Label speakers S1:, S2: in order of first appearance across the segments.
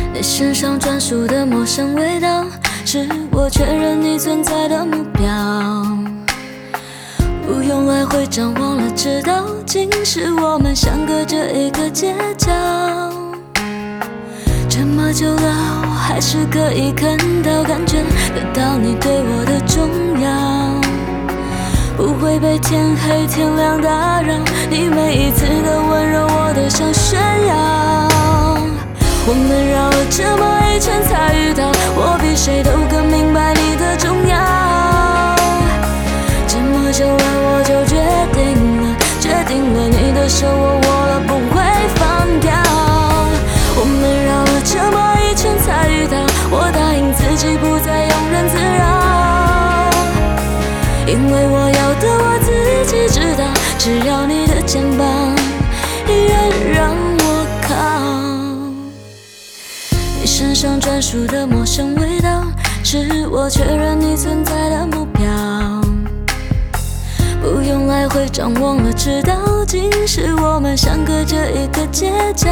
S1: 你身上专属的陌生味道，是我确认你存在的目标。不用来回张望了，知道竟是我们相隔着一个街角。这么久了，我还是可以看到，感觉得到你对我的重要。不会被天黑天亮打扰，你每一次的温柔我都想炫耀。我们绕了这么一圈才遇到，我比谁都更明白你的重要。这么久了我就决定了，你的手我握了不会放掉。我们绕了这么一圈才遇到，我答应自己不再庸人自扰，因为我要的我自己知道，只要你的肩膀依然让我靠。你身上专属的陌生味道，是我确认你存在的目标。不用来回张望了，知道竟是我们相隔着一个街角。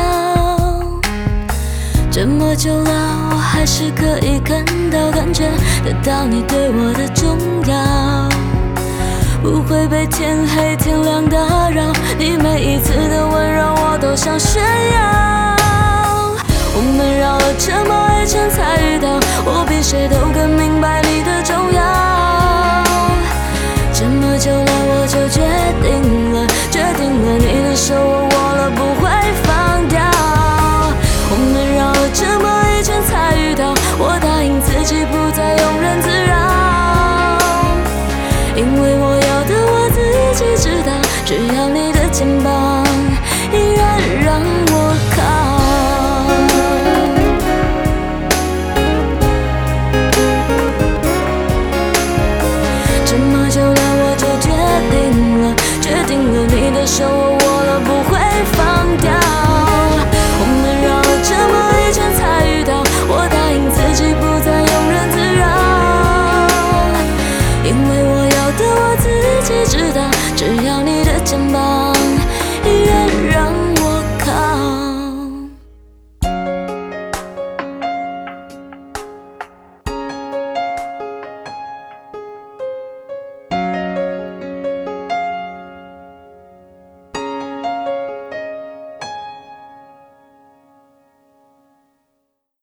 S1: 这么久了，我还是可以看到，感觉得到你对我的重要。不会被天黑天亮打扰，你每一次的温柔我都想炫耀。